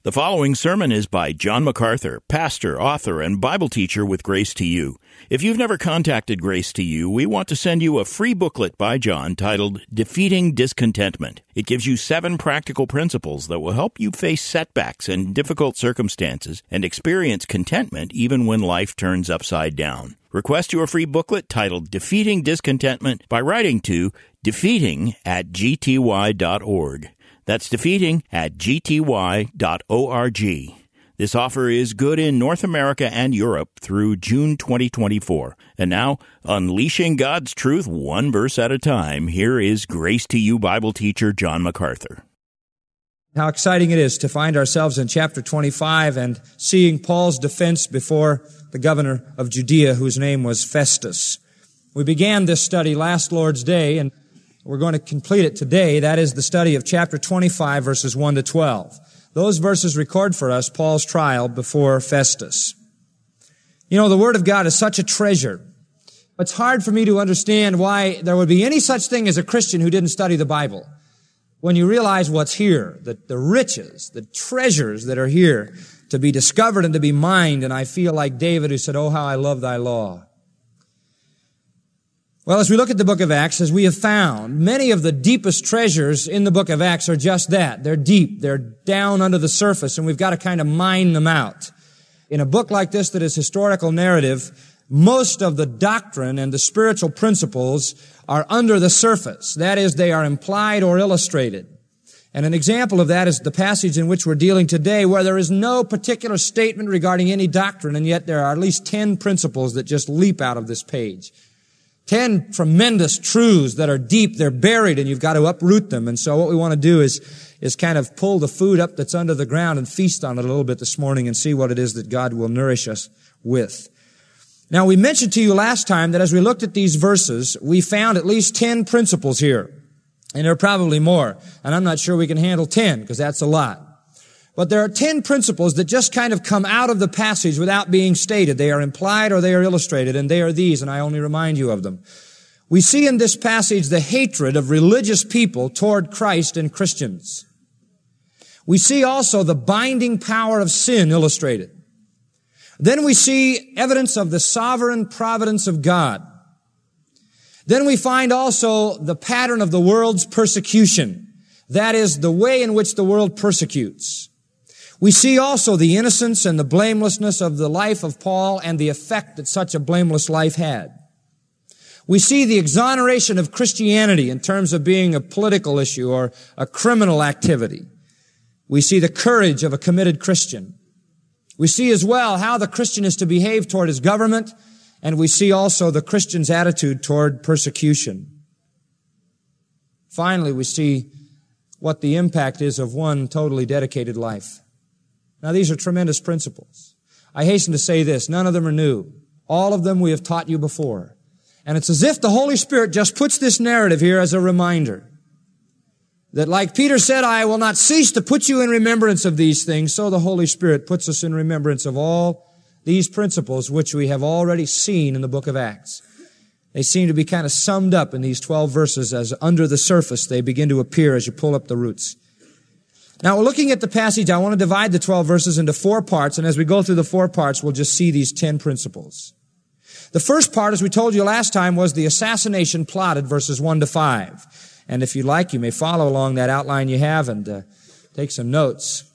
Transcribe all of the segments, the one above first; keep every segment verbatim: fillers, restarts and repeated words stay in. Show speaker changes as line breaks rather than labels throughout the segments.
The following sermon is by John MacArthur, pastor, author, and Bible teacher with Grace to You. If you've never contacted Grace to You, we want to send you a free booklet by John titled Defeating Discontentment. It gives you seven practical principles that will help you face setbacks and difficult circumstances and experience contentment even when life turns upside down. Request your free booklet titled Defeating Discontentment by writing to defeating at g t y dot org. That's defeating at g t y dot org. This offer is good in North America and Europe through June twenty twenty-four. And now, unleashing God's truth one verse at a time, here is Grace to You Bible teacher John MacArthur.
How exciting it is to find ourselves in chapter twenty-five and seeing Paul's defense before the governor of Judea, whose name was Festus. We began this study last Lord's Day, and we're going to complete it today. That is the study of chapter twenty-five, verses one to twelve. Those verses record for us Paul's trial before Festus. You know, the Word of God is such a treasure. It's hard for me to understand why there would be any such thing as a Christian who didn't study the Bible. When you realize what's here, the, the riches, the treasures that are here to be discovered and to be mined, and I feel like David who said, "Oh, how I love thy law." Well, as we look at the book of Acts, as we have found, many of the deepest treasures in the book of Acts are just that. They're deep. They're down under the surface, and we've got to kind of mine them out. In a book like this that is historical narrative, most of the doctrine and the spiritual principles are under the surface. That is, they are implied or illustrated. And an example of that is the passage in which we're dealing today, where there is no particular statement regarding any doctrine, and yet there are at least ten principles that just leap out of this page. Ten tremendous truths that are deep, they're buried, and you've got to uproot them. And so what we want to do is, is kind of pull the food up that's under the ground and feast on it a little bit this morning and see what it is that God will nourish us with. Now, we mentioned to you last time that as we looked at these verses, we found at least ten principles here. And there are probably more. And I'm not sure we can handle ten, because that's a lot. But there are ten principles that just kind of come out of the passage without being stated. They are implied or they are illustrated, and they are these, and I only remind you of them. We see in this passage the hatred of religious people toward Christ and Christians. We see also the binding power of sin illustrated. Then we see evidence of the sovereign providence of God. Then we find also the pattern of the world's persecution. That is, the way in which the world persecutes. We see also the innocence and the blamelessness of the life of Paul and the effect that such a blameless life had. We see the exoneration of Christianity in terms of being a political issue or a criminal activity. We see the courage of a committed Christian. We see as well how the Christian is to behave toward his government, and we see also the Christian's attitude toward persecution. Finally, we see what the impact is of one totally dedicated life. Now, these are tremendous principles. I hasten to say this, none of them are new. All of them we have taught you before. And it's as if the Holy Spirit just puts this narrative here as a reminder. That like Peter said, "I will not cease to put you in remembrance of these things," so the Holy Spirit puts us in remembrance of all these principles which we have already seen in the book of Acts. They seem to be kind of summed up in these twelve verses as under the surface they begin to appear as you pull up the roots. Now, looking at the passage, I want to divide the twelve verses into four parts, and as we go through the four parts, we'll just see these ten principles. The first part, as we told you last time, was the assassination plotted, verses one to five. And if you like, you may follow along that outline you have and uh, take some notes.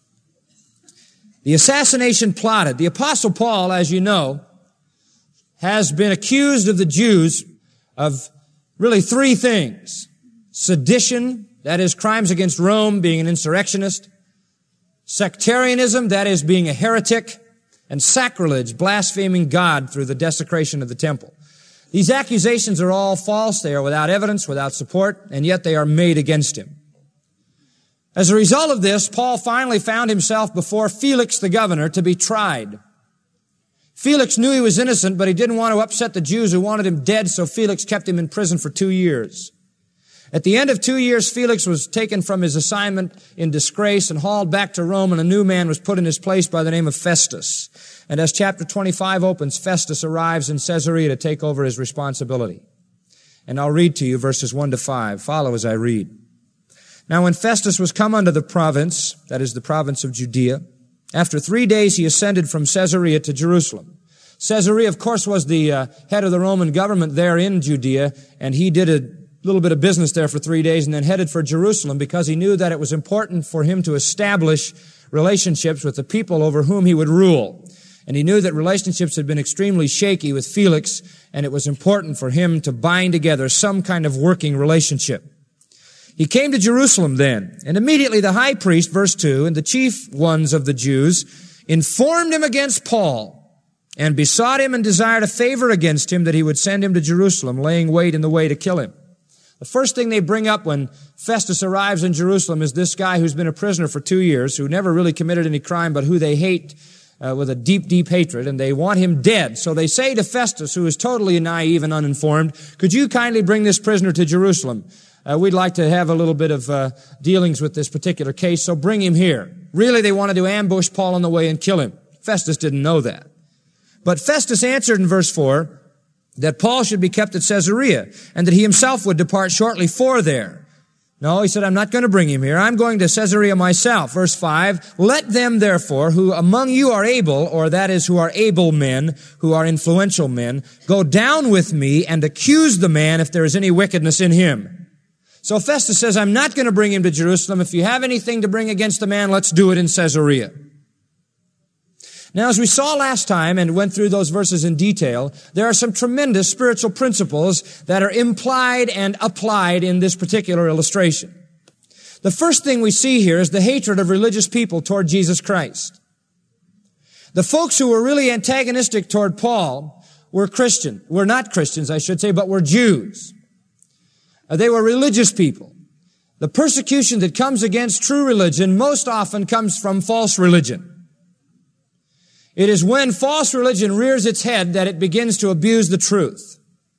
The assassination plotted. The Apostle Paul, as you know, has been accused of the Jews of really three things. Sedition, that is crimes against Rome, being an insurrectionist. Sectarianism, that is being a heretic. And sacrilege, blaspheming God through the desecration of the temple. These accusations are all false. They are without evidence, without support, and yet they are made against him. As a result of this, Paul finally found himself before Felix the governor to be tried. Felix knew he was innocent, but he didn't want to upset the Jews who wanted him dead, so Felix kept him in prison for two years. At the end of two years, Felix was taken from his assignment in disgrace and hauled back to Rome, and a new man was put in his place by the name of Festus. And as chapter twenty-five opens, Festus arrives in Caesarea to take over his responsibility. And I'll read to you verses one to five. Follow as I read. Now when Festus was come unto the province, that is the province of Judea, After three days, he ascended from Caesarea to Jerusalem. Caesarea, of course, was the uh, head of the Roman government there in Judea, and he did a little bit of business there for three days and then headed for Jerusalem because he knew that it was important for him to establish relationships with the people over whom he would rule. And he knew that relationships had been extremely shaky with Felix, and it was important for him to bind together some kind of working relationship. He came to Jerusalem then, and immediately the high priest, verse two, and the chief ones of the Jews informed him against Paul and besought him and desired a favor against him that he would send him to Jerusalem, laying wait in the way to kill him. The first thing they bring up when Festus arrives in Jerusalem is this guy who's been a prisoner for two years, who never really committed any crime, but who they hate uh, with a deep, deep hatred, and they want him dead. So they say to Festus, who is totally naive and uninformed, could you kindly bring this prisoner to Jerusalem? Uh, we'd like to have a little bit of uh, dealings with this particular case, so bring him here. Really, they wanted to ambush Paul on the way and kill him. Festus didn't know that. But Festus answered in verse four that Paul should be kept at Caesarea and that he himself would depart shortly for there. No, he said, I'm not going to bring him here. I'm going to Caesarea myself. Verse five, let them therefore who among you are able, or that is who are able men, who are influential men, go down with me and accuse the man if there is any wickedness in him. So Festus says, I'm not going to bring him to Jerusalem. If you have anything to bring against the man, let's do it in Caesarea. Now, as we saw last time and went through those verses in detail, there are some tremendous spiritual principles that are implied and applied in this particular illustration. The first thing we see here is the hatred of religious people toward Jesus Christ. The folks who were really antagonistic toward Paul were Christian, were not Christians, I should say, but were Jews. They were religious people. The persecution that comes against true religion most often comes from false religion. It is when false religion rears its head that it begins to abuse the truth.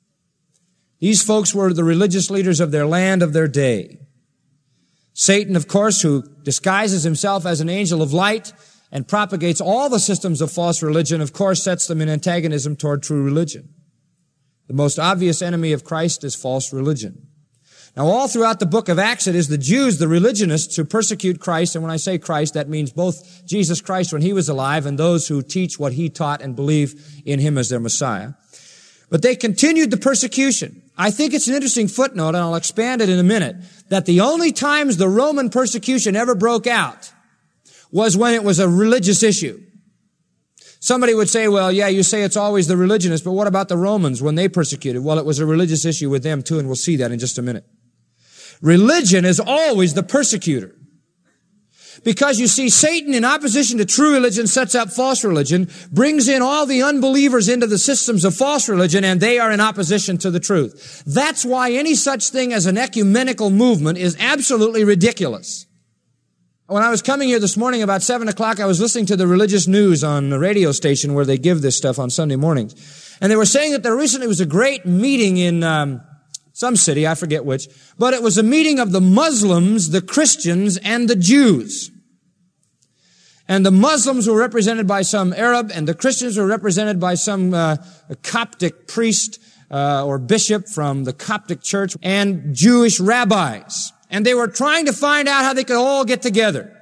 These folks were the religious leaders of their land, of their day. Satan, of course, who disguises himself as an angel of light and propagates all the systems of false religion, of course, sets them in antagonism toward true religion. The most obvious enemy of Christ is false religion. Now, all throughout the book of Acts, it is the Jews, the religionists, who persecute Christ. And when I say Christ, that means both Jesus Christ when he was alive and those who teach what he taught and believe in him as their Messiah. But they continued the persecution. I think it's an interesting footnote, and I'll expand it in a minute, that the only times the Roman persecution ever broke out was when it was a religious issue. Somebody would say, well, yeah, you say it's always the religionists, but what about the Romans when they persecuted? Well, it was a religious issue with them too, and we'll see that in just a minute. Religion is always the persecutor. Because you see, Satan, in opposition to true religion, sets up false religion, brings in all the unbelievers into the systems of false religion, and they are in opposition to the truth. That's why any such thing as an ecumenical movement is absolutely ridiculous. When I was coming here this morning about seven o'clock, I was listening to the religious news on the radio station where they give this stuff on Sunday mornings. And they were saying that there recently was a great meeting in um, some city, I forget which, but it was a meeting of the Muslims, the Christians, and the Jews. And the Muslims were represented by some Arab, and the Christians were represented by some uh, Coptic priest uh, or bishop from the Coptic church, and Jewish rabbis. And they were trying to find out how they could all get together.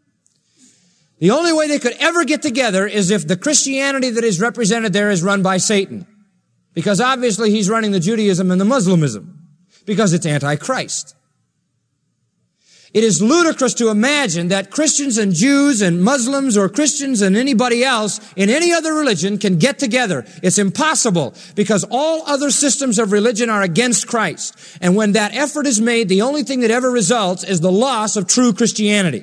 The only way they could ever get together is if the Christianity that is represented there is run by Satan. Because obviously he's running the Judaism and the Muslimism. Because it's anti-Christ. It is ludicrous to imagine that Christians and Jews and Muslims or Christians and anybody else in any other religion can get together. It's impossible because all other systems of religion are against Christ. And when that effort is made, the only thing that ever results is the loss of true Christianity.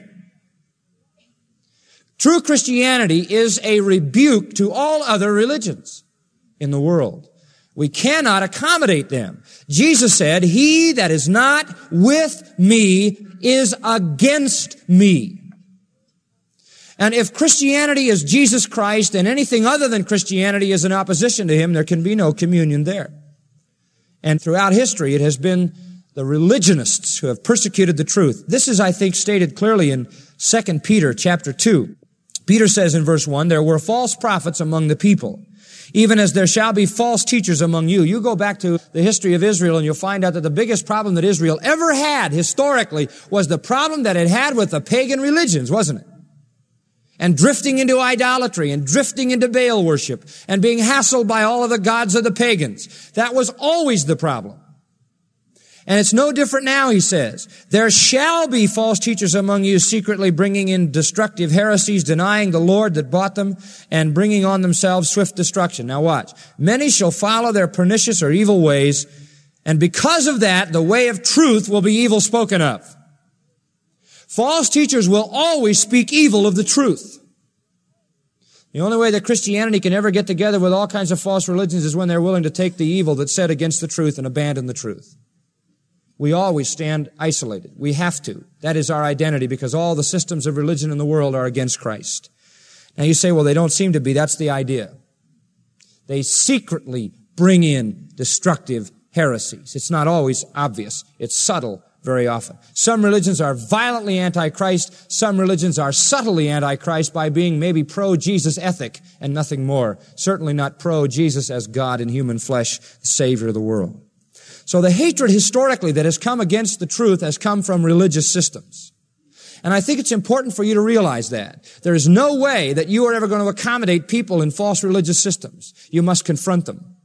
True Christianity is a rebuke to all other religions in the world. We cannot accommodate them. Jesus said, "He that is not with me is against me." And if Christianity is Jesus Christ and anything other than Christianity is in opposition to him, there can be no communion there. And throughout history, it has been the religionists who have persecuted the truth. This is, I think, stated clearly in Second Peter chapter two. Peter says in verse one, "There were false prophets among the people, even as there shall be false teachers among you." You go back to the history of Israel and you'll find out that the biggest problem that Israel ever had historically was the problem that it had with the pagan religions, wasn't it? and drifting into idolatry and drifting into Baal worship and being hassled by all of the gods of the pagans. That was always the problem. And it's no different now, he says. There shall be false teachers among you, secretly bringing in destructive heresies, denying the Lord that bought them, and bringing on themselves swift destruction. Now watch. Many shall follow their pernicious or evil ways, and because of that, the way of truth will be evil spoken of. False teachers will always speak evil of the truth. The only way that Christianity can ever get together with all kinds of false religions is when they're willing to take the evil that's said against the truth and abandon the truth. We always stand isolated. We have to. That is our identity, because all the systems of religion in the world are against Christ. Now you say, well, they don't seem to be. That's the idea. They secretly bring in destructive heresies. It's not always obvious. It's subtle very often. Some religions are violently anti-Christ. Some religions are subtly anti-Christ by being maybe pro-Jesus ethic and nothing more. Certainly not pro-Jesus as God in human flesh, the Savior of the world. So the hatred historically that has come against the truth has come from religious systems. And I think it's important for you to realize that. There is no way that you are ever going to accommodate people in false religious systems. You must confront them.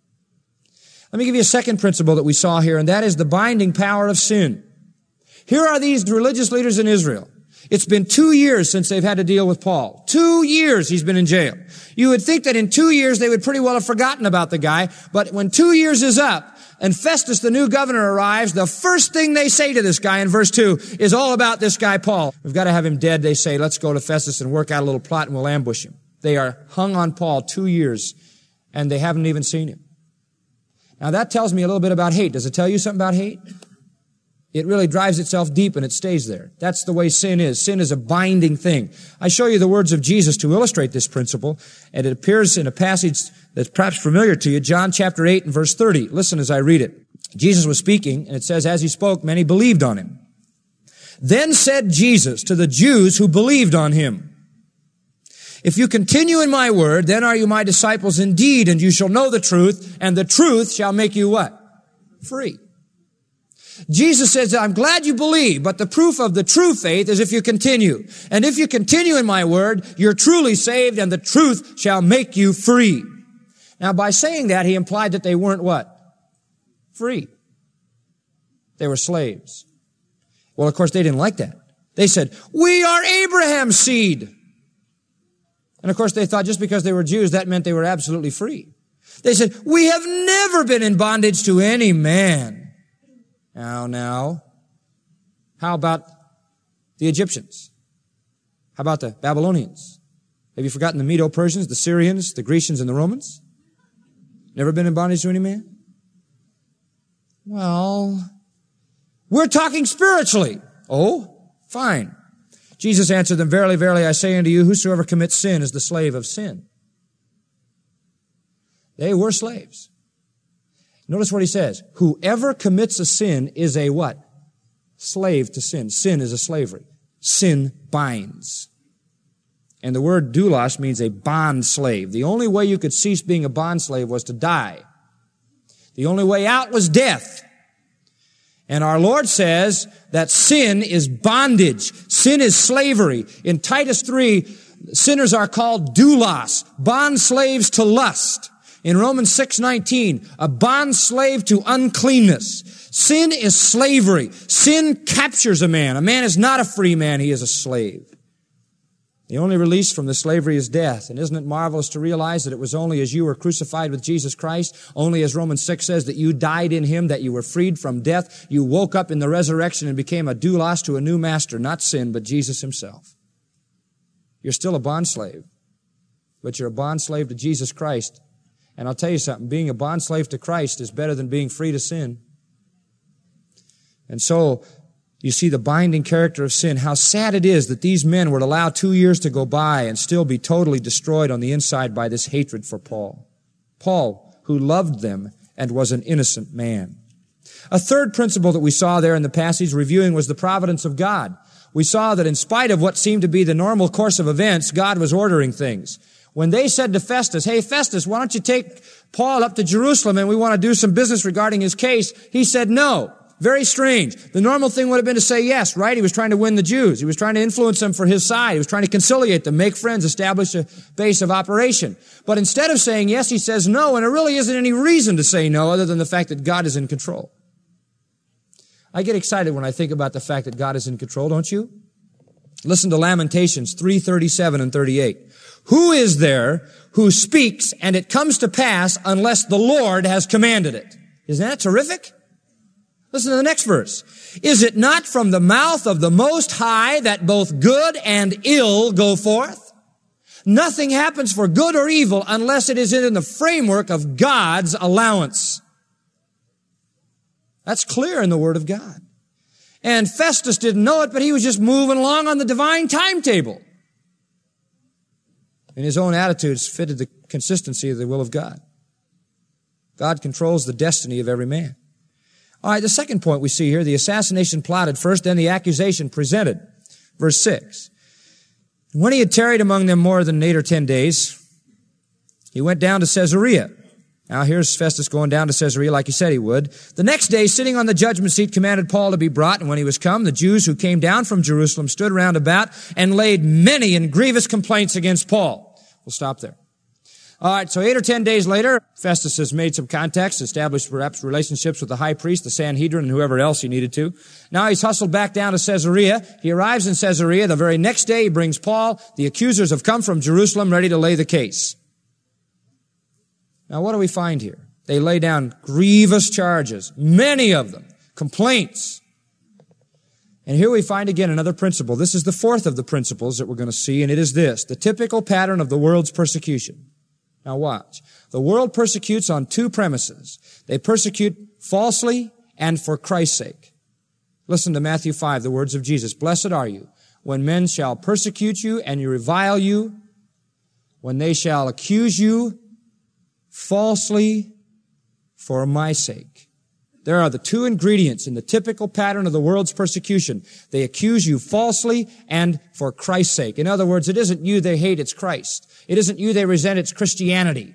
Let me give you a second principle that we saw here, and that is the binding power of sin. Here are these religious leaders in Israel. It's been two years since they've had to deal with Paul. Two years he's been in jail. You would think that in two years they would pretty well have forgotten about the guy, but when two years is up, and Festus, the new governor, arrives, the first thing they say to this guy in verse two is all about this guy, Paul. We've got to have him dead. They say, let's go to Festus and work out a little plot and we'll ambush him. They are hung on Paul two years and they haven't even seen him. Now that tells me a little bit about hate. Does it tell you something about hate? It really drives itself deep and it stays there. That's the way sin is. Sin is a binding thing. I show you the words of Jesus to illustrate this principle, and it appears in a passage that's perhaps familiar to you, John chapter eight and verse thirty. Listen as I read it. Jesus was speaking, and it says, as he spoke, many believed on him. Then said Jesus to the Jews who believed on him, if you continue in my word, then are you my disciples indeed, and you shall know the truth, and the truth shall make you what? Free. Jesus says, I'm glad you believe, but the proof of the true faith is if you continue. And if you continue in my word, you're truly saved, and the truth shall make you free. Now, by saying that, he implied that they weren't what? Free. They were slaves. Well, of course, they didn't like that. They said, we are Abraham's seed. And of course, they thought just because they were Jews, that meant they were absolutely free. They said, we have never been in bondage to any man. Now, now, how about the Egyptians? How about the Babylonians? Have you forgotten the Medo-Persians, the Syrians, the Grecians, and the Romans? Never been in bondage to any man? Well, we're talking spiritually. Oh, fine. Jesus answered them, verily, verily, I say unto you, whosoever commits sin is the slave of sin. They were slaves. Notice what he says. Whoever commits a sin is a what? Slave to sin. Sin is a slavery. Sin binds. And the word doulos means a bond slave. The only way you could cease being a bond slave was to die. The only way out was death. And our Lord says that sin is bondage. Sin is slavery. In Titus three, sinners are called doulos, bond slaves to lust. In Romans six nineteen, a bond slave to uncleanness. Sin is slavery. Sin captures a man. A man is not a free man. He is a slave. The only release from the slavery is death. And isn't it marvelous to realize that it was only as you were crucified with Jesus Christ, only as Romans six says that you died in him, that you were freed from death. You woke up in the resurrection and became a doulos to a new master, not sin, but Jesus himself. You're still a bond slave, but you're a bond slave to Jesus Christ. And I'll tell you something, being a bond slave to Christ is better than being free to sin. And so, you see the binding character of sin. How sad it is that these men would allow two years to go by and still be totally destroyed on the inside by this hatred for Paul. Paul, who loved them and was an innocent man. A third principle that we saw there in the passage reviewing was the providence of God. We saw that in spite of what seemed to be the normal course of events, God was ordering things. When they said to Festus, hey, Festus, why don't you take Paul up to Jerusalem and we want to do some business regarding his case? He said, no. Very strange. The normal thing would have been to say yes, right? He was trying to win the Jews. He was trying to influence them for his side. He was trying to conciliate them, make friends, establish a base of operation. But instead of saying yes, he says no, and there really isn't any reason to say no other than the fact that God is in control. I get excited when I think about the fact that God is in control, don't you? Listen to Lamentations three thirty-seven and thirty-eight. Who is there who speaks and it comes to pass unless the Lord has commanded it? Isn't that terrific? Listen to the next verse. Is it not from the mouth of the Most High that both good and ill go forth? Nothing happens for good or evil unless it is in the framework of God's allowance. That's clear in the Word of God. And Festus didn't know it, but he was just moving along on the divine timetable. And his own attitudes fitted the consistency of the will of God. God controls the destiny of every man. All right, the second point we see here, the assassination plotted first, then the accusation presented. Verse six. When he had tarried among them more than eight or ten days, he went down to Caesarea. Now here's Festus going down to Caesarea like he said he would. The next day, sitting on the judgment seat, commanded Paul to be brought. And when he was come, the Jews who came down from Jerusalem stood round about and laid many and grievous complaints against Paul. We'll stop there. All right, so eight or ten days later, Festus has made some contacts, established perhaps relationships with the high priest, the Sanhedrin, and whoever else he needed to. Now he's hustled back down to Caesarea. He arrives in Caesarea. The very next day, he brings Paul. The accusers have come from Jerusalem ready to lay the case. Now, what do we find here? They lay down grievous charges, many of them, complaints. And here we find again another principle. This is the fourth of the principles that we're going to see, and it is this, the typical pattern of the world's persecution. Now watch. The world persecutes on two premises. They persecute falsely and for Christ's sake. Listen to Matthew five, the words of Jesus. Blessed are you when men shall persecute you and you revile you, when they shall accuse you falsely for my sake. There are the two ingredients in the typical pattern of the world's persecution. They accuse you falsely and for Christ's sake. In other words, it isn't you they hate, it's Christ. It isn't you they resent, it's Christianity.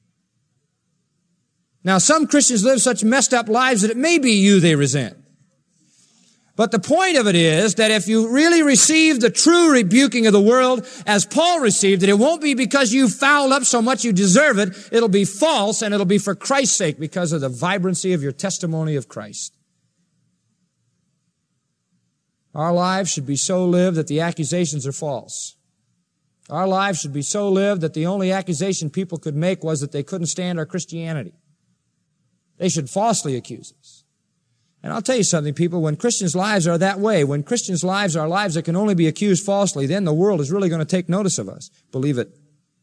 Now, some Christians live such messed up lives that it may be you they resent. But the point of it is that if you really receive the true rebuking of the world as Paul received it, it won't be because you fouled up so much you deserve it. It'll be false, and it'll be for Christ's sake because of the vibrancy of your testimony of Christ. Our lives should be so lived that the accusations are false. Our lives should be so lived that the only accusation people could make was that they couldn't stand our Christianity. They should falsely accuse us. And I'll tell you something, people, when Christians' lives are that way, when Christians' lives are lives that can only be accused falsely, then the world is really going to take notice of us. Believe it.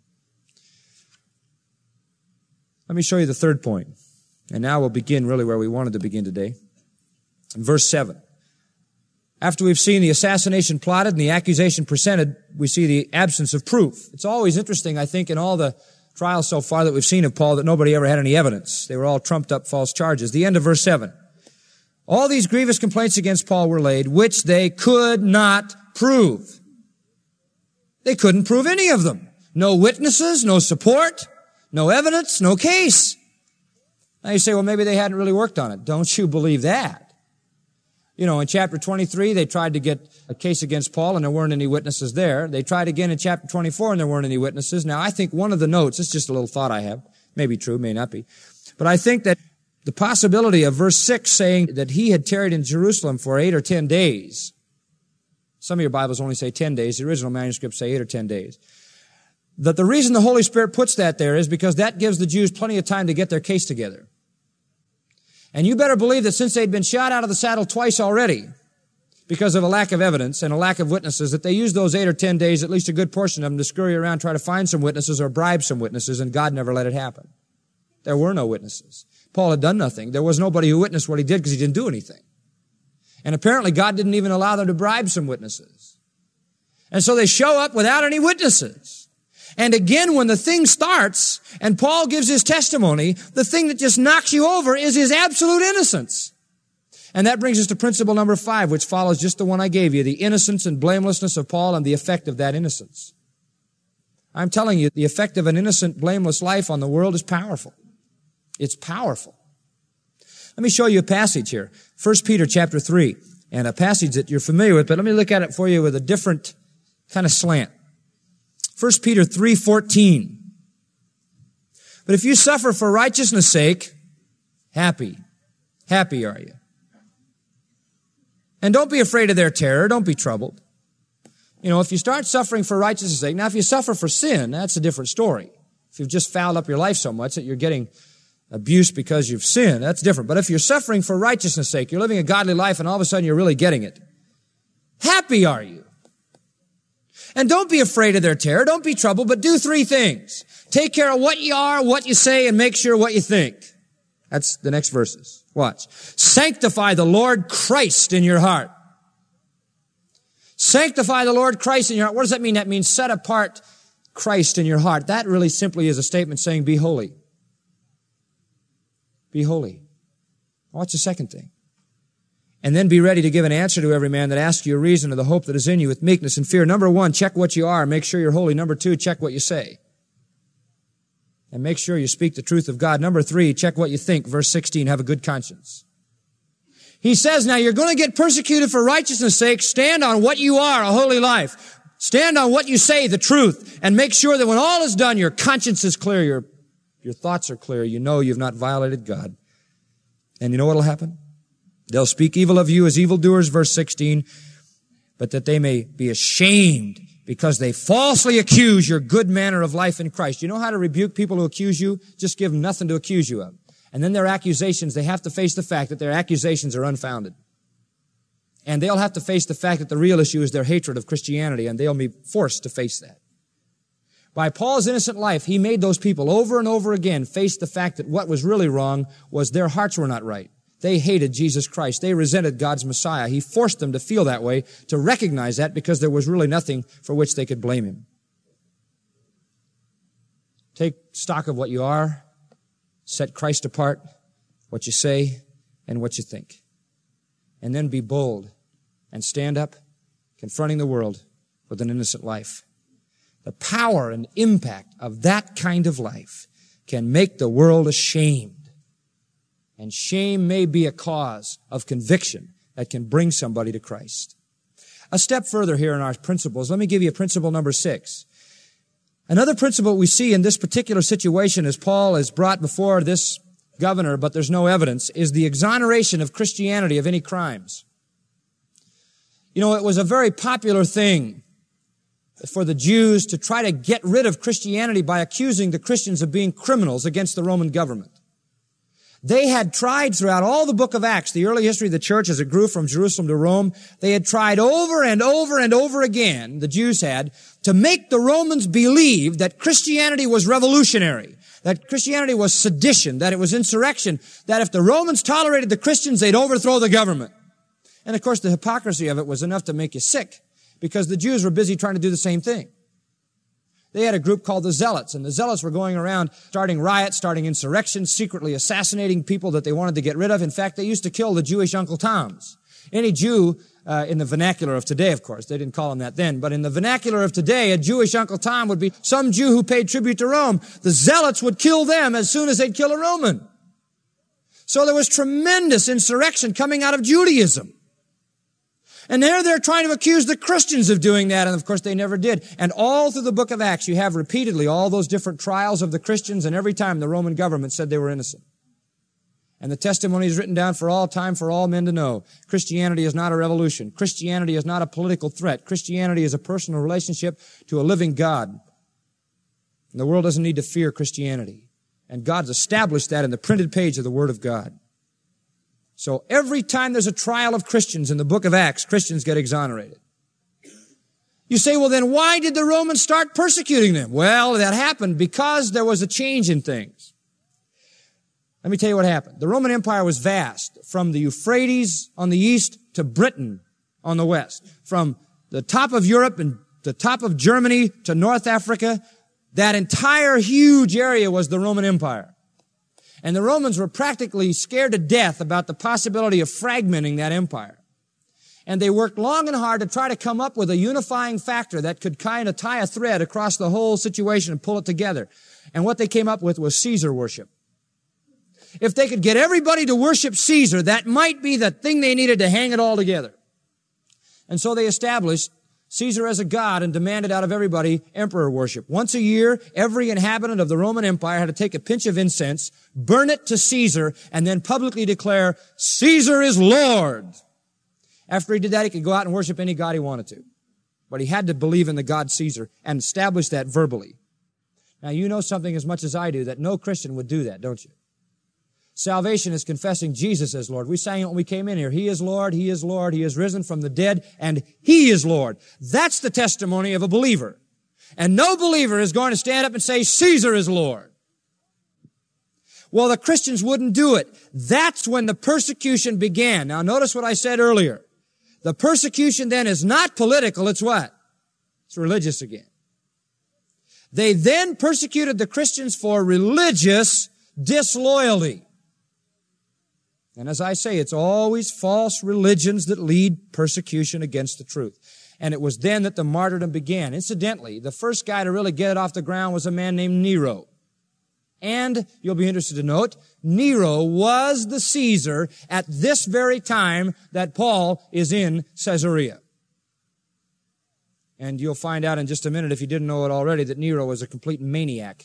Let me show you the third point. And now we'll begin really where we wanted to begin today. In verse seven. After we've seen the assassination plotted and the accusation presented, we see the absence of proof. It's always interesting, I think, in all the trials so far that we've seen of Paul that nobody ever had any evidence. They were all trumped up false charges. The end of verse seven. All these grievous complaints against Paul were laid, which they could not prove. They couldn't prove any of them. No witnesses, no support, no evidence, no case. Now you say, well, maybe they hadn't really worked on it. Don't you believe that? You know, in chapter twenty-three, they tried to get a case against Paul and there weren't any witnesses there. They tried again in chapter twenty-four and there weren't any witnesses. Now, I think one of the notes, it's just a little thought I have, may be true, may not be, but I think that the possibility of verse six saying that he had tarried in Jerusalem for eight or ten days. Some of your Bibles only say ten days. The original manuscripts say eight or ten days. That the reason the Holy Spirit puts that there is because that gives the Jews plenty of time to get their case together. And you better believe that since they'd been shot out of the saddle twice already because of a lack of evidence and a lack of witnesses, that they used those eight or ten days, at least a good portion of them, to scurry around, try to find some witnesses or bribe some witnesses, and God never let it happen. There were no witnesses. Paul had done nothing. There was nobody who witnessed what he did because he didn't do anything. And apparently God didn't even allow them to bribe some witnesses. And so they show up without any witnesses. And again, when the thing starts and Paul gives his testimony, the thing that just knocks you over is his absolute innocence. And that brings us to principle number five, which follows just the one I gave you, the innocence and blamelessness of Paul and the effect of that innocence. I'm telling you, the effect of an innocent, blameless life on the world is powerful. It's powerful. Let me show you a passage here. First Peter chapter three, and a passage that you're familiar with, but let me look at it for you with a different kind of slant. First Peter three fourteen. But if you suffer for righteousness' sake, happy. Happy are you. And don't be afraid of their terror. Don't be troubled. You know, if you start suffering for righteousness' sake, now if you suffer for sin, that's a different story. If you've just fouled up your life so much that you're getting abuse because you've sinned, that's different. But if you're suffering for righteousness' sake, you're living a godly life and all of a sudden you're really getting it. Happy are you. And don't be afraid of their terror. Don't be troubled, but do three things. Take care of what you are, what you say, and make sure what you think. That's the next verses. Watch. Sanctify the Lord Christ in your heart. Sanctify the Lord Christ in your heart. What does that mean? That means set apart Christ in your heart. That really simply is a statement saying, be holy. Be holy. Watch the second thing. And then be ready to give an answer to every man that asks you a reason of the hope that is in you with meekness and fear. Number one, check what you are. Make sure you're holy. Number two, check what you say. And make sure you speak the truth of God. Number three, check what you think. Verse sixteen, have a good conscience. He says, now you're going to get persecuted for righteousness' sake. Stand on what you are, a holy life. Stand on what you say, the truth. And make sure that when all is done, your conscience is clear. Your, your thoughts are clear. You know you've not violated God. And you know what will happen? They'll speak evil of you as evildoers, verse sixteen, but that they may be ashamed because they falsely accuse your good manner of life in Christ. You know how to rebuke people who accuse you? Just give them nothing to accuse you of. And then their accusations, they have to face the fact that their accusations are unfounded. And they'll have to face the fact that the real issue is their hatred of Christianity, and they'll be forced to face that. By Paul's innocent life, he made those people over and over again face the fact that what was really wrong was their hearts were not right. They hated Jesus Christ. They resented God's Messiah. He forced them to feel that way, to recognize that, because there was really nothing for which they could blame him. Take stock of what you are. Set Christ apart, what you say, and what you think. And then be bold and stand up, confronting the world with an innocent life. The power and impact of that kind of life can make the world ashamed. And shame may be a cause of conviction that can bring somebody to Christ. A step further here in our principles, let me give you principle number six. Another principle we see in this particular situation as Paul is brought before this governor, but there's no evidence, is the exoneration of Christianity of any crimes. You know, it was a very popular thing for the Jews to try to get rid of Christianity by accusing the Christians of being criminals against the Roman government. They had tried throughout all the book of Acts, the early history of the church as it grew from Jerusalem to Rome, they had tried over and over and over again, the Jews had, to make the Romans believe that Christianity was revolutionary, that Christianity was sedition, that it was insurrection, that if the Romans tolerated the Christians, they'd overthrow the government. And of course, the hypocrisy of it was enough to make you sick, because the Jews were busy trying to do the same thing. They had a group called the Zealots, and the Zealots were going around starting riots, starting insurrections, secretly assassinating people that they wanted to get rid of. In fact, they used to kill the Jewish Uncle Toms. Any Jew, uh, in the vernacular of today, of course, they didn't call him that then, but in the vernacular of today, a Jewish Uncle Tom would be some Jew who paid tribute to Rome. The Zealots would kill them as soon as they'd kill a Roman. So there was tremendous insurrection coming out of Judaism. And there they're trying to accuse the Christians of doing that, and of course they never did. And all through the book of Acts, you have repeatedly all those different trials of the Christians, and every time the Roman government said they were innocent. And the testimony is written down for all time, for all men to know. Christianity is not a revolution. Christianity is not a political threat. Christianity is a personal relationship to a living God. And the world doesn't need to fear Christianity. And God's established that in the printed page of the Word of God. So every time there's a trial of Christians in the book of Acts, Christians get exonerated. You say, well then why did the Romans start persecuting them? Well, that happened because there was a change in things. Let me tell you what happened. The Roman Empire was vast, from the Euphrates on the east to Britain on the west. From the top of Europe and the top of Germany to North Africa, that entire huge area was the Roman Empire. And the Romans were practically scared to death about the possibility of fragmenting that empire. And they worked long and hard to try to come up with a unifying factor that could kind of tie a thread across the whole situation and pull it together. And what they came up with was Caesar worship. If they could get everybody to worship Caesar, that might be the thing they needed to hang it all together. And so they established Caesar as a god and demanded out of everybody emperor worship. Once a year, every inhabitant of the Roman Empire had to take a pinch of incense, burn it to Caesar, and then publicly declare, Caesar is Lord. After he did that, he could go out and worship any god he wanted to. But he had to believe in the god Caesar and establish that verbally. Now, you know something as much as I do, that no Christian would do that, don't you? Salvation is confessing Jesus as Lord. We sang it when we came in here. He is Lord, He is Lord, He is risen from the dead, and He is Lord. That's the testimony of a believer. And no believer is going to stand up and say, Caesar is Lord. Well, the Christians wouldn't do it. That's when the persecution began. Now, notice what I said earlier. The persecution then is not political, it's what? It's religious again. They then persecuted the Christians for religious disloyalty. And as I say, it's always false religions that lead persecution against the truth. And it was then that the martyrdom began. Incidentally, the first guy to really get it off the ground was a man named Nero. And you'll be interested to note, Nero was the Caesar at this very time that Paul is in Caesarea. And you'll find out in just a minute, if you didn't know it already, that Nero was a complete maniac.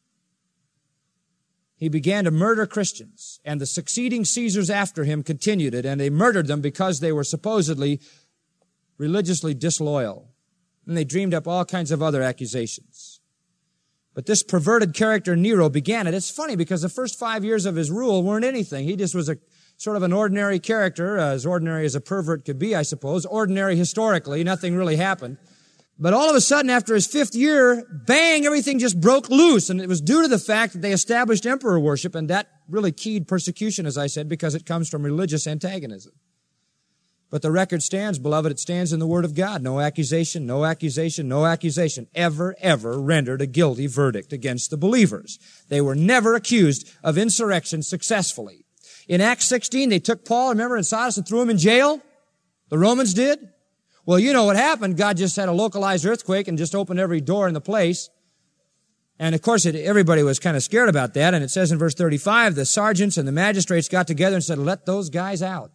He began to murder Christians, and the succeeding Caesars after him continued it, and they murdered them because they were supposedly religiously disloyal. And they dreamed up all kinds of other accusations. But this perverted character, Nero, began it. It's funny because the first five years of his rule weren't anything. He just was a sort of an ordinary character, as ordinary as a pervert could be, I suppose. Ordinary historically, nothing really happened. But all of a sudden, after his fifth year, bang, everything just broke loose. And it was due to the fact that they established emperor worship, and that really keyed persecution, as I said, because it comes from religious antagonism. But the record stands, beloved, it stands in the Word of God. No accusation, no accusation, no accusation ever, ever rendered a guilty verdict against the believers. They were never accused of insurrection successfully. In Acts sixteen, they took Paul, remember, and Silas and threw him in jail. The Romans did. Well, you know what happened. God just had a localized earthquake and just opened every door in the place. And of course, it, everybody was kind of scared about that. And it says in verse thirty-five, the sergeants and the magistrates got together and said, let those guys out.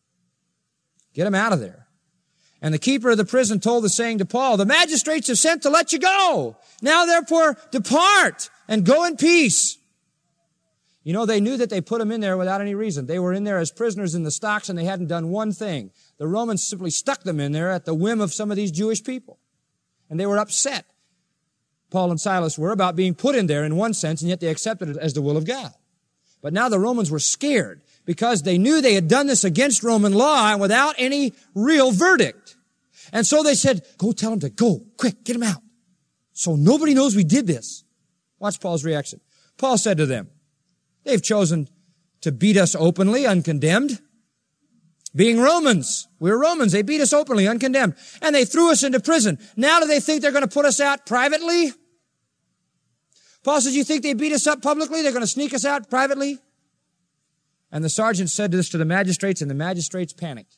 Get them out of there. And the keeper of the prison told the saying to Paul, the magistrates have sent to let you go. Now therefore depart and go in peace. You know, they knew that they put them in there without any reason. They were in there as prisoners in the stocks, and they hadn't done one thing. The Romans simply stuck them in there at the whim of some of these Jewish people. And they were upset, Paul and Silas were, about being put in there in one sense, and yet they accepted it as the will of God. But now the Romans were scared because they knew they had done this against Roman law and without any real verdict. And so they said, go tell them to go, quick, get them out. So nobody knows we did this. Watch Paul's reaction. Paul said to them, they've chosen to beat us openly, uncondemned. Being Romans, we're Romans. They beat us openly, uncondemned. And they threw us into prison. Now do they think they're going to put us out privately? Paul says, you think they beat us up publicly? They're going to sneak us out privately? And the sergeant said this to the magistrates, and the magistrates panicked.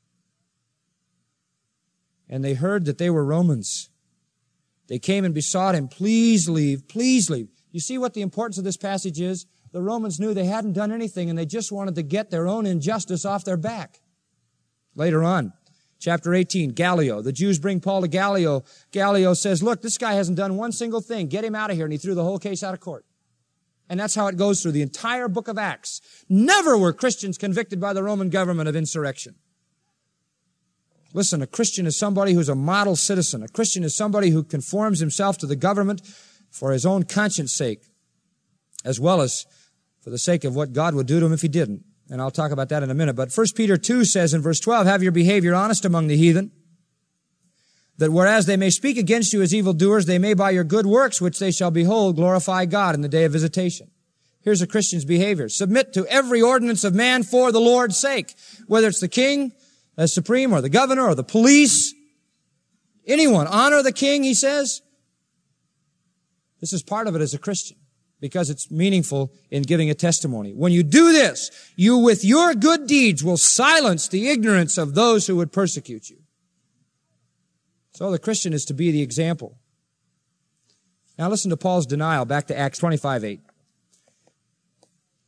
And they heard that they were Romans. They came and besought him, please leave, please leave. You see what the importance of this passage is? The Romans knew they hadn't done anything, and they just wanted to get their own injustice off their back. Later on, chapter eighteen, Gallio. The Jews bring Paul to Gallio. Gallio says, look, this guy hasn't done one single thing. Get him out of here. And he threw the whole case out of court. And that's how it goes through the entire book of Acts. Never were Christians convicted by the Roman government of insurrection. Listen, a Christian is somebody who's a model citizen. A Christian is somebody who conforms himself to the government for his own conscience sake, as well as for the sake of what God would do to him if he didn't. And I'll talk about that in a minute. But First Peter two says in verse twelve, have your behavior honest among the heathen, that whereas they may speak against you as evildoers, they may by your good works, which they shall behold, glorify God in the day of visitation. Here's a Christian's behavior. Submit to every ordinance of man for the Lord's sake, whether it's the king as supreme or the governor or the police. Anyone. Honor the king, he says. This is part of it as a Christian, because it's meaningful in giving a testimony. When you do this, you with your good deeds will silence the ignorance of those who would persecute you. So the Christian is to be the example. Now listen to Paul's denial, back to Acts twenty-five eight.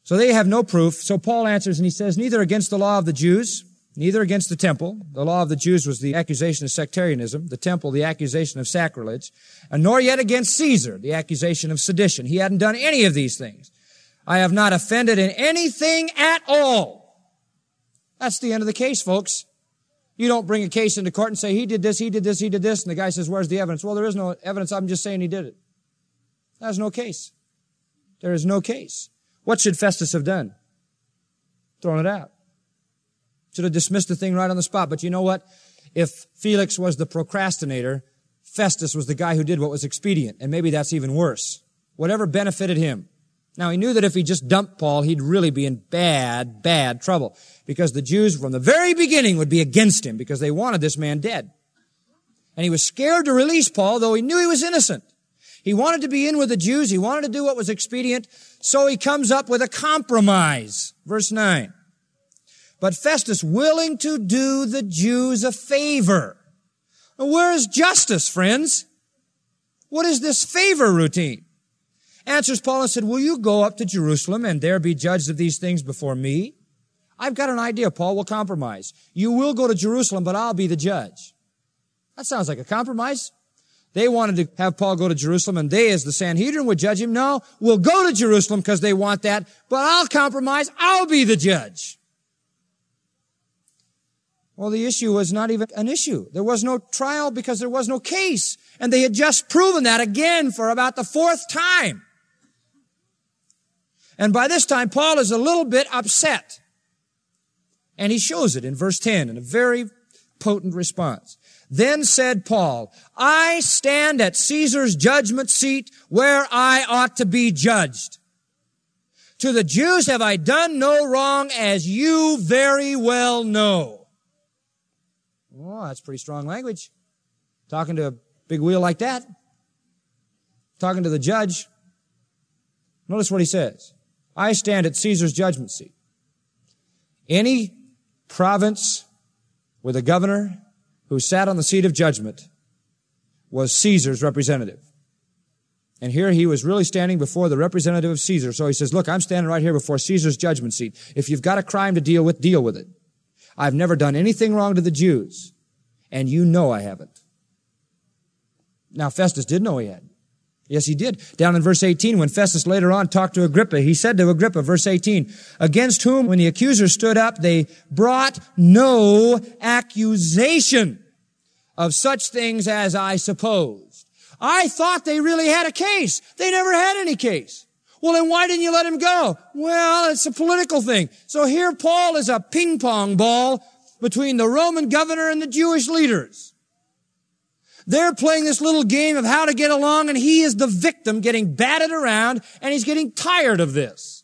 So they have no proof. So Paul answers and he says, neither against the law of the Jews, neither against the temple. The law of the Jews was the accusation of sectarianism, the temple, the accusation of sacrilege, and nor yet against Caesar, the accusation of sedition. He hadn't done any of these things. I have not offended in anything at all. That's the end of the case, folks. You don't bring a case into court and say, he did this, he did this, he did this, and the guy says, where's the evidence? Well, there is no evidence. I'm just saying he did it. There's no case. There is no case. What should Festus have done? Thrown it out. Should have dismissed the thing right on the spot. But you know what? If Felix was the procrastinator, Festus was the guy who did what was expedient. And maybe that's even worse. Whatever benefited him. Now, he knew that if he just dumped Paul, he'd really be in bad, bad trouble. Because the Jews from the very beginning would be against him because they wanted this man dead. And he was scared to release Paul, though he knew he was innocent. He wanted to be in with the Jews. He wanted to do what was expedient. So he comes up with a compromise. Verse nine. But Festus, willing to do the Jews a favor. Now, where is justice, friends? What is this favor routine? Answers Paul and said, will you go up to Jerusalem and there be judged of these things before me? I've got an idea, Paul. We'll compromise. You will go to Jerusalem, but I'll be the judge. That sounds like a compromise. They wanted to have Paul go to Jerusalem, and they, as the Sanhedrin, would judge him. No, we'll go to Jerusalem because they want that, but I'll compromise. I'll be the judge. Well, the issue was not even an issue. There was no trial because there was no case. And they had just proven that again for about the fourth time. And by this time, Paul is a little bit upset. And he shows it in verse ten in a very potent response. Then said Paul, I stand at Caesar's judgment seat where I ought to be judged. To the Jews have I done no wrong, as you very well know. Oh, that's pretty strong language. Talking to a big wheel like that. Talking to the judge. Notice what he says. I stand at Caesar's judgment seat. Any province with a governor who sat on the seat of judgment was Caesar's representative. And here he was really standing before the representative of Caesar. So he says, look, I'm standing right here before Caesar's judgment seat. If you've got a crime to deal with, deal with it. I've never done anything wrong to the Jews. And you know I haven't. Now, Festus did know he had. Yes, he did. Down in verse eighteen, when Festus later on talked to Agrippa, he said to Agrippa, verse eighteen, against whom, when the accusers stood up, they brought no accusation of such things as I supposed. I thought they really had a case. They never had any case. Well, then why didn't you let him go? Well, it's a political thing. So here Paul is a ping pong ball between the Roman governor and the Jewish leaders. They're playing this little game of how to get along, and he is the victim getting batted around, and he's getting tired of this.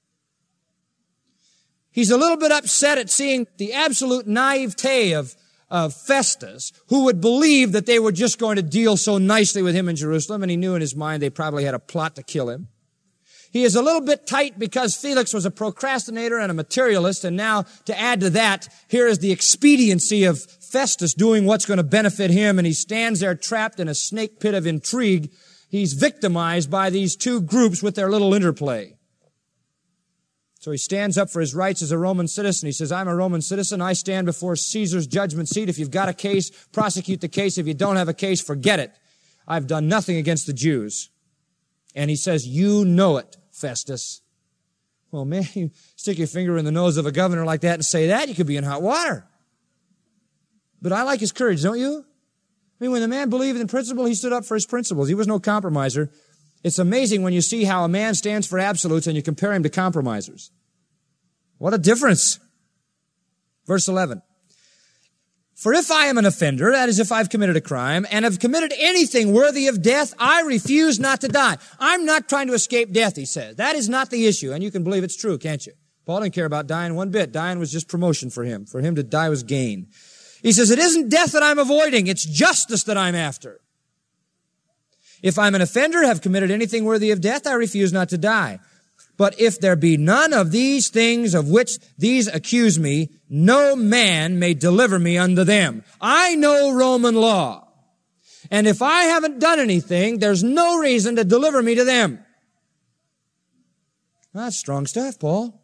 He's a little bit upset at seeing the absolute naivete of, of Festus, who would believe that they were just going to deal so nicely with him in Jerusalem, and he knew in his mind they probably had a plot to kill him. He is a little bit tight because Felix was a procrastinator and a materialist, and now to add to that, here is the expediency of Festus doing what's going to benefit him, and he stands there trapped in a snake pit of intrigue. He's victimized by these two groups with their little interplay. So he stands up for his rights as a Roman citizen. He says, I'm a Roman citizen. I stand before Caesar's judgment seat. If you've got a case, prosecute the case. If you don't have a case, forget it. I've done nothing against the Jews. And he says, you know it, Festus. Well, man, you stick your finger in the nose of a governor like that and say that, you could be in hot water. But I like his courage, don't you? I mean, when the man believed in principle, he stood up for his principles. He was no compromiser. It's amazing when you see how a man stands for absolutes and you compare him to compromisers. What a difference. Verse eleven. For if I am an offender, that is, if I've committed a crime, and have committed anything worthy of death, I refuse not to die. I'm not trying to escape death, he says. That is not the issue, and you can believe it's true, can't you? Paul didn't care about dying one bit. Dying was just promotion for him. For him to die was gain. He says, it isn't death that I'm avoiding, it's justice that I'm after. If I'm an offender, have committed anything worthy of death, I refuse not to die. But if there be none of these things of which these accuse me, no man may deliver me unto them. I know Roman law. And if I haven't done anything, there's no reason to deliver me to them. That's strong stuff, Paul.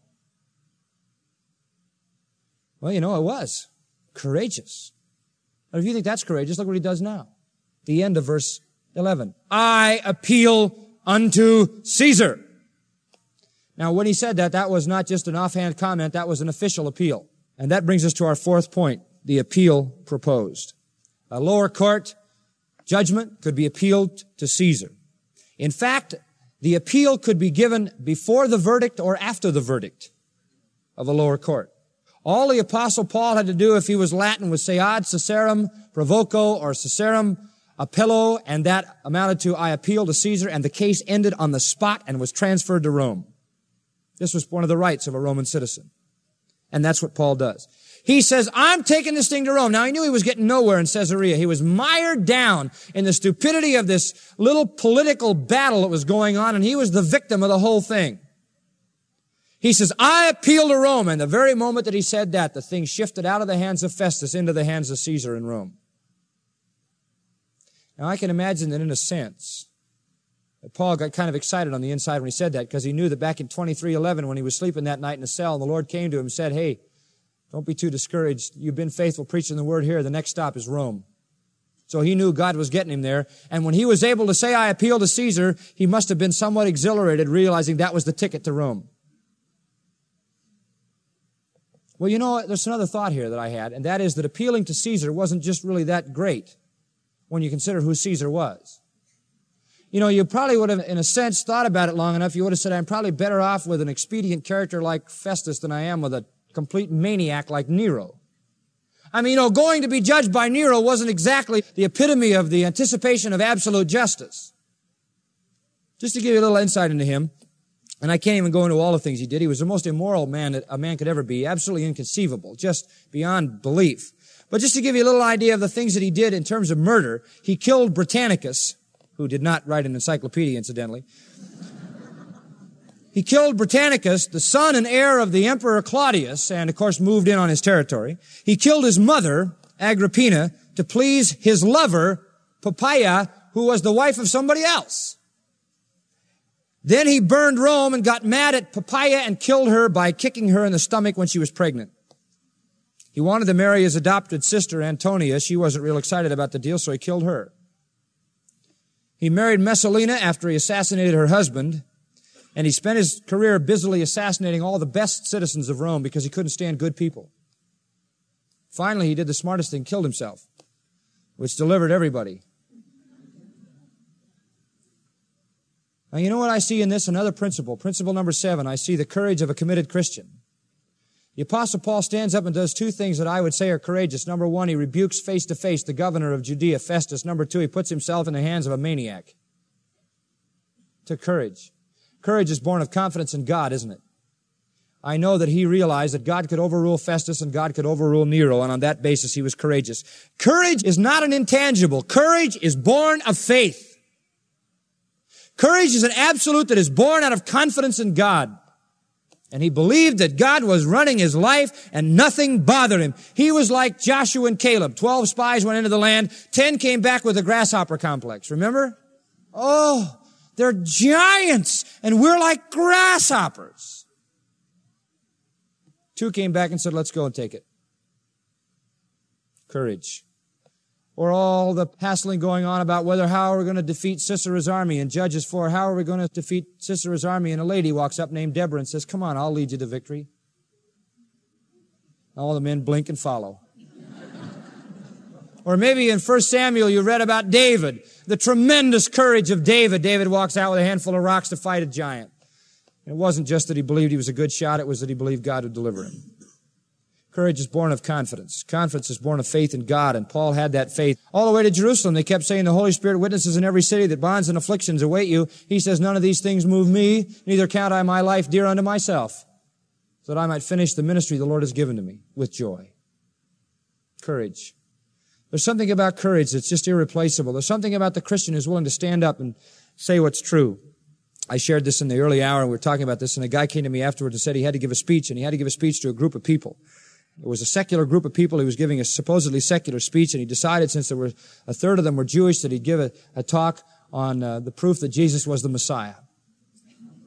Well, you know, it was. Courageous. Now, if you think that's courageous, look what he does now. The end of verse eleven. I appeal unto Caesar. Now, when he said that, that was not just an offhand comment, that was an official appeal. And that brings us to our fourth point, the appeal proposed. A lower court judgment could be appealed to Caesar. In fact, the appeal could be given before the verdict or after the verdict of a lower court. All the Apostle Paul had to do, if he was Latin, was say ad Caesarem provoco or Caesarem appello, and that amounted to I appeal to Caesar, and the case ended on the spot and was transferred to Rome. This was one of the rights of a Roman citizen. And that's what Paul does. He says, I'm taking this thing to Rome. Now, he knew he was getting nowhere in Caesarea. He was mired down in the stupidity of this little political battle that was going on, and he was the victim of the whole thing. He says, I appeal to Rome. And the very moment that he said that, the thing shifted out of the hands of Festus into the hands of Caesar in Rome. Now, I can imagine that in a sense, that Paul got kind of excited on the inside when he said that, because he knew that back in twenty-three eleven, when he was sleeping that night in a cell, and the Lord came to him and said, hey, don't be too discouraged. You've been faithful preaching the word here. The next stop is Rome. So he knew God was getting him there. And when he was able to say, I appeal to Caesar, he must have been somewhat exhilarated, realizing that was the ticket to Rome. Well, you know, there's another thought here that I had, and that is that appealing to Caesar wasn't just really that great when you consider who Caesar was. You know, you probably would have, in a sense, thought about it long enough. You would have said, I'm probably better off with an expedient character like Festus than I am with a complete maniac like Nero. I mean, you know, going to be judged by Nero wasn't exactly the epitome of the anticipation of absolute justice. Just to give you a little insight into him, and I can't even go into all the things he did. He was the most immoral man that a man could ever be, absolutely inconceivable, just beyond belief. But just to give you a little idea of the things that he did in terms of murder, he killed Britannicus, who did not write an encyclopedia, incidentally. He killed Britannicus, the son and heir of the Emperor Claudius, and of course moved in on his territory. He killed his mother, Agrippina, to please his lover, Poppaea, who was the wife of somebody else. Then he burned Rome and got mad at Poppaea and killed her by kicking her in the stomach when she was pregnant. He wanted to marry his adopted sister, Antonia. She wasn't real excited about the deal, so he killed her. He married Messalina after he assassinated her husband, and he spent his career busily assassinating all the best citizens of Rome because he couldn't stand good people. Finally, he did the smartest thing, killed himself, which delivered everybody. Now, you know what I see in this? Another principle. Principle number seven, I see the courage of a committed Christian. The Apostle Paul stands up and does two things that I would say are courageous. Number one, he rebukes face to face the governor of Judea, Festus. Number two, he puts himself in the hands of a maniac. To courage. Courage is born of confidence in God, isn't it? I know that he realized that God could overrule Festus and God could overrule Nero, and on that basis he was courageous. Courage is not an intangible. Courage is born of faith. Courage is an absolute that is born out of confidence in God. And he believed that God was running his life and nothing bothered him. He was like Joshua and Caleb. Twelve spies went into the land. Ten came back with a grasshopper complex. Remember? Oh, they're giants and we're like grasshoppers. Two came back and said, let's go and take it. Courage. Or all the hassling going on about whether how are we going to defeat Sisera's army, and Judges four, how are we going to defeat Sisera's army, and a lady walks up named Deborah and says, come on, I'll lead you to victory. All the men blink and follow. Or maybe in First Samuel you read about David, the tremendous courage of David. David walks out with a handful of rocks to fight a giant. It wasn't just that he believed he was a good shot, it was that he believed God would deliver him. Courage is born of confidence. Confidence is born of faith in God, and Paul had that faith. All the way to Jerusalem, they kept saying, the Holy Spirit witnesses in every city that bonds and afflictions await you. He says, none of these things move me, neither count I my life dear unto myself, so that I might finish the ministry the Lord has given to me with joy. Courage. There's something about courage that's just irreplaceable. There's something about the Christian who's willing to stand up and say what's true. I shared this in the early hour, and we were talking about this, and a guy came to me afterwards and said he had to give a speech, and he had to give a speech to a group of people. It was a secular group of people. He was giving a supposedly secular speech, and he decided, since there were a third of them were Jewish, that he'd give a, a talk on uh, the proof that Jesus was the Messiah.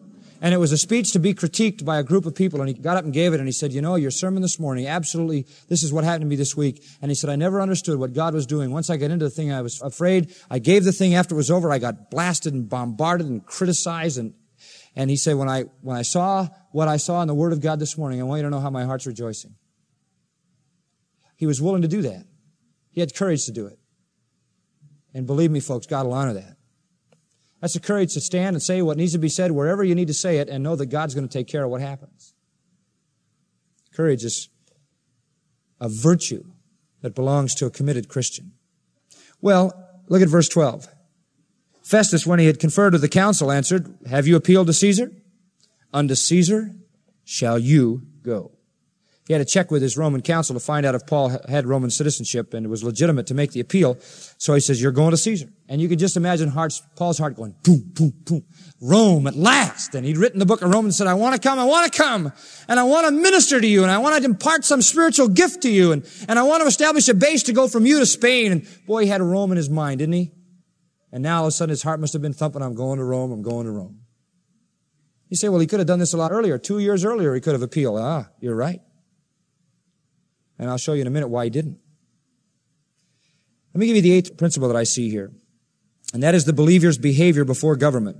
And it was a speech to be critiqued by a group of people, and he got up and gave it, and he said, you know, your sermon this morning, absolutely, this is what happened to me this week. And he said, I never understood what God was doing. Once I got into the thing, I was afraid. I gave the thing after it was over. I got blasted and bombarded and criticized. And, and he said, when I, when I saw what I saw in the Word of God this morning, I want you to know how my heart's rejoicing. He was willing to do that. He had courage to do it. And believe me, folks, God will honor that. That's the courage to stand and say what needs to be said wherever you need to say it and know that God's going to take care of what happens. Courage is a virtue that belongs to a committed Christian. Well, look at verse twelve. Festus, when he had conferred with the council, answered, have you appealed to Caesar? Unto Caesar shall you go. He had to check with his Roman council to find out if Paul had Roman citizenship and it was legitimate to make the appeal. So he says, you're going to Caesar. And you could just imagine hearts, Paul's heart going, boom, boom, boom. Rome at last. And he'd written the book of Romans and said, I want to come, I want to come. And I want to minister to you. And I want to impart some spiritual gift to you. And, and I want to establish a base to go from you to Spain. And boy, he had Rome in his mind, didn't he? And now all of a sudden his heart must have been thumping, I'm going to Rome, I'm going to Rome. You say, well, he could have done this a lot earlier. Two years earlier, he could have appealed. Ah, you're right. And I'll show you in a minute why he didn't. Let me give you the eighth principle that I see here. And that is the believer's behavior before government.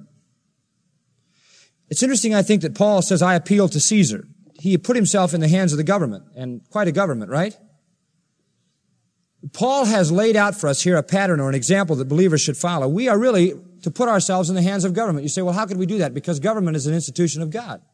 It's interesting, I think, that Paul says, I appeal to Caesar. He put himself in the hands of the government, and quite a government, right? Paul has laid out for us here a pattern or an example that believers should follow. We are really to put ourselves in the hands of government. You say, well, how could we do that? Because government is an institution of God.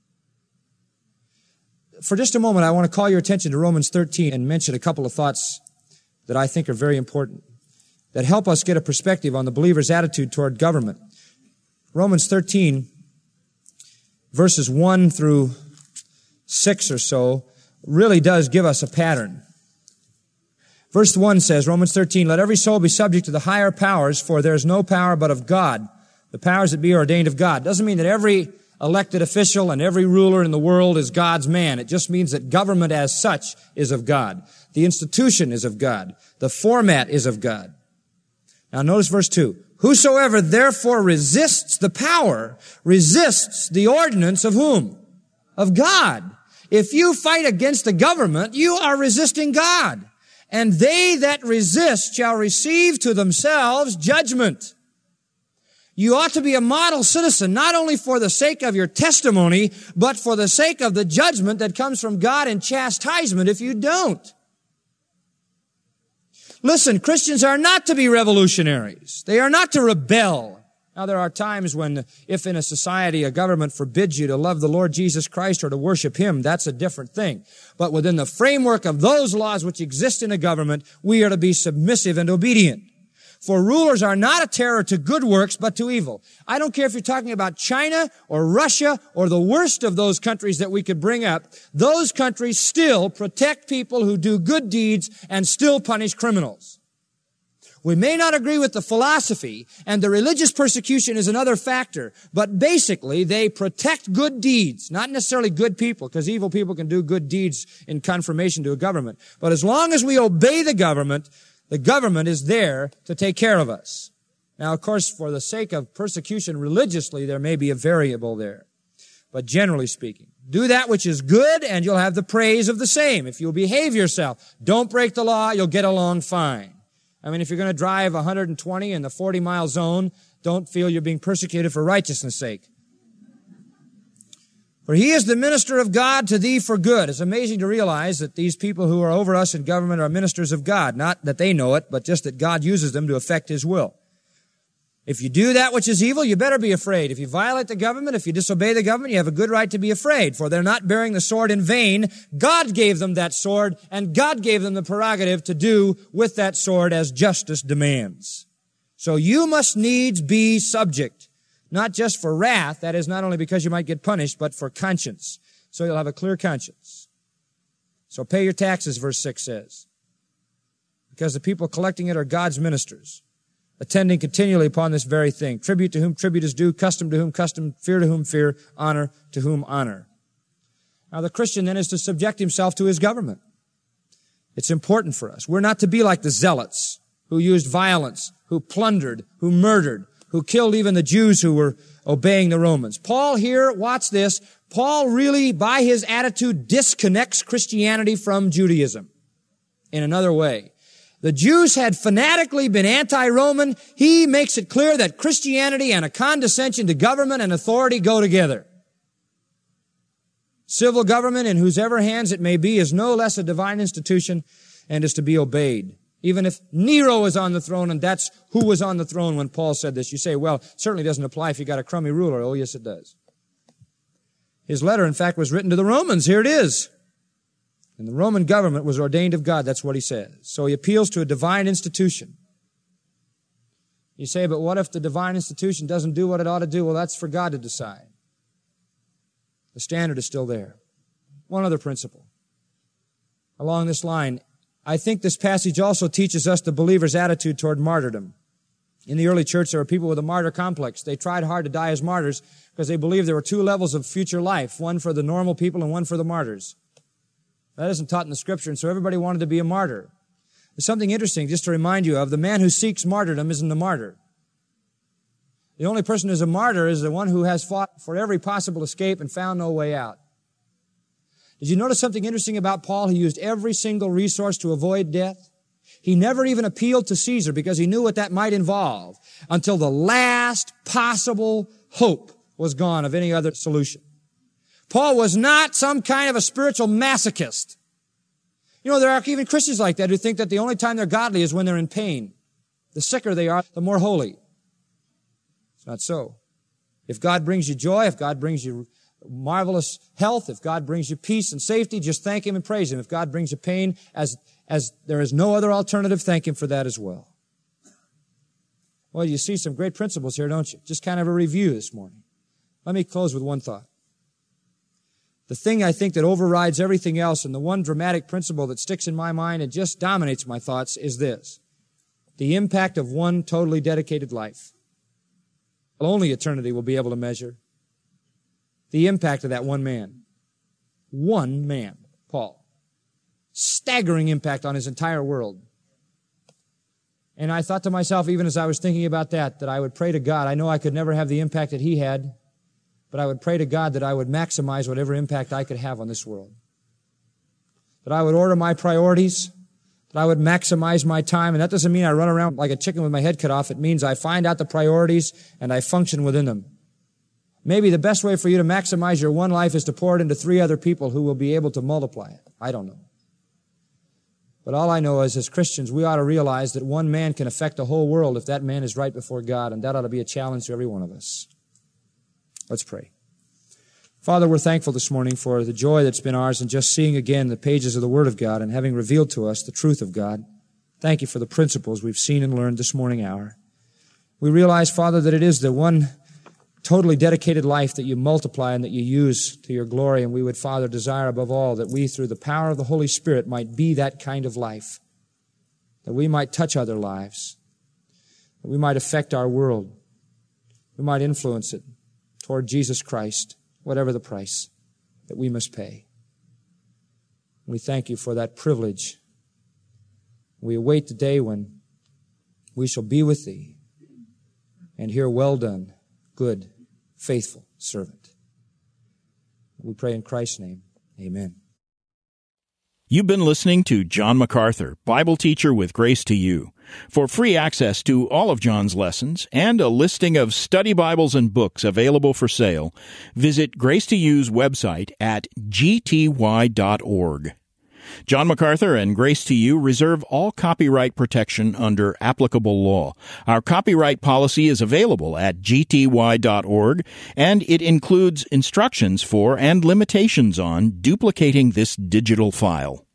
For just a moment, I want to call your attention to Romans thirteen and mention a couple of thoughts that I think are very important, that help us get a perspective on the believer's attitude toward government. Romans thirteen, verses one through six or so, really does give us a pattern. Verse one says, Romans thirteen, let every soul be subject to the higher powers, for there is no power but of God. The powers that be are ordained of God. Doesn't mean that every elected official and every ruler in the world is God's man. It just means that government as such is of God. The institution is of God. The format is of God. Now notice verse two. Whosoever therefore resists the power, resists the ordinance of whom? Of God. If you fight against the government, you are resisting God. And they that resist shall receive to themselves judgment. You ought to be a model citizen, not only for the sake of your testimony, but for the sake of the judgment that comes from God and chastisement if you don't. Listen, Christians are not to be revolutionaries. They are not to rebel. Now, there are times when, if in a society a government forbids you to love the Lord Jesus Christ or to worship Him, that's a different thing. But within the framework of those laws which exist in a government, we are to be submissive and obedient. For rulers are not a terror to good works, but to evil. I don't care if you're talking about China or Russia or the worst of those countries that we could bring up. Those countries still protect people who do good deeds and still punish criminals. We may not agree with the philosophy, and the religious persecution is another factor, but basically they protect good deeds, not necessarily good people, because evil people can do good deeds in confirmation to a government. But as long as we obey the government, the government is there to take care of us. Now, of course, for the sake of persecution religiously, there may be a variable there. But generally speaking, do that which is good and you'll have the praise of the same. If you'll behave yourself, don't break the law, you'll get along fine. I mean, if you're going to drive one hundred twenty in the forty mile zone, don't feel you're being persecuted for righteousness' sake. For he is the minister of God to thee for good. It's amazing to realize that these people who are over us in government are ministers of God. Not that they know it, but just that God uses them to effect His will. If you do that which is evil, you better be afraid. If you violate the government, if you disobey the government, you have a good right to be afraid, for they're not bearing the sword in vain. God gave them that sword, and God gave them the prerogative to do with that sword as justice demands. So you must needs be subject. Not just for wrath, that is not only because you might get punished, but for conscience. So you'll have a clear conscience. So pay your taxes, verse six says. Because the people collecting it are God's ministers, attending continually upon this very thing. Tribute to whom tribute is due, custom to whom custom, fear to whom fear, honor to whom honor. Now the Christian then is to subject himself to his government. It's important for us. We're not to be like the zealots who used violence, who plundered, who murdered, who killed even the Jews who were obeying the Romans. Paul here, watch this, Paul really, by his attitude, disconnects Christianity from Judaism in another way. The Jews had fanatically been anti-Roman. He makes it clear that Christianity and a condescension to government and authority go together. Civil government, in whosever hands it may be, is no less a divine institution and is to be obeyed. Even if Nero is on the throne, and that's who was on the throne when Paul said this. You say, well, it certainly doesn't apply if you got a crummy ruler. Oh, yes, it does. His letter, in fact, was written to the Romans. Here it is. And the Roman government was ordained of God. That's what he says. So he appeals to a divine institution. You say, but what if the divine institution doesn't do what it ought to do? Well, that's for God to decide. The standard is still there. One other principle. Along this line, I think this passage also teaches us the believer's attitude toward martyrdom. In the early church, there were people with a martyr complex. They tried hard to die as martyrs because they believed there were two levels of future life, one for the normal people and one for the martyrs. That isn't taught in the Scripture, and so everybody wanted to be a martyr. There's something interesting just to remind you of. The man who seeks martyrdom isn't a martyr. The only person who's a martyr is the one who has fought for every possible escape and found no way out. Did you notice something interesting about Paul? He used every single resource to avoid death. He never even appealed to Caesar because he knew what that might involve until the last possible hope was gone of any other solution. Paul was not some kind of a spiritual masochist. You know, there are even Christians like that who think that the only time they're godly is when they're in pain. The sicker they are, the more holy. It's not so. If God brings you joy, if God brings you marvelous health, if God brings you peace and safety, just thank Him and praise Him. If God brings you pain, as, as there is no other alternative, thank Him for that as well. Well, you see some great principles here, don't you? Just kind of a review this morning. Let me close with one thought. The thing I think that overrides everything else, and the one dramatic principle that sticks in my mind and just dominates my thoughts, is this. The impact of one totally dedicated life. Only eternity will be able to measure the impact of that one man. One man, Paul. Staggering impact on his entire world. And I thought to myself, even as I was thinking about that, that I would pray to God. I know I could never have the impact that he had, but I would pray to God that I would maximize whatever impact I could have on this world. That I would order my priorities, that I would maximize my time. And that doesn't mean I run around like a chicken with my head cut off. It means I find out the priorities and I function within them. Maybe the best way for you to maximize your one life is to pour it into three other people who will be able to multiply it. I don't know. But all I know is, as Christians, we ought to realize that one man can affect the whole world if that man is right before God, and that ought to be a challenge to every one of us. Let's pray. Father, we're thankful this morning for the joy that's been ours in just seeing again the pages of the Word of God and having revealed to us the truth of God. Thank you for the principles we've seen and learned this morning hour. We realize, Father, that it is the one totally dedicated life that you multiply and that you use to your glory, and we would, Father, desire above all that we, through the power of the Holy Spirit, might be that kind of life, that we might touch other lives, that we might affect our world, we might influence it toward Jesus Christ, whatever the price that we must pay. We thank you for that privilege. We await the day when we shall be with thee and hear, well done, good, faithful servant. We pray in Christ's name. Amen.
You've been listening to John MacArthur, Bible teacher with Grace to You. For free access to all of John's lessons and a listing of study Bibles and books available for sale, visit Grace to You's website at g t y dot org. John MacArthur and Grace to You reserve all copyright protection under applicable law. Our copyright policy is available at g t y dot org, and it includes instructions for and limitations on duplicating this digital file.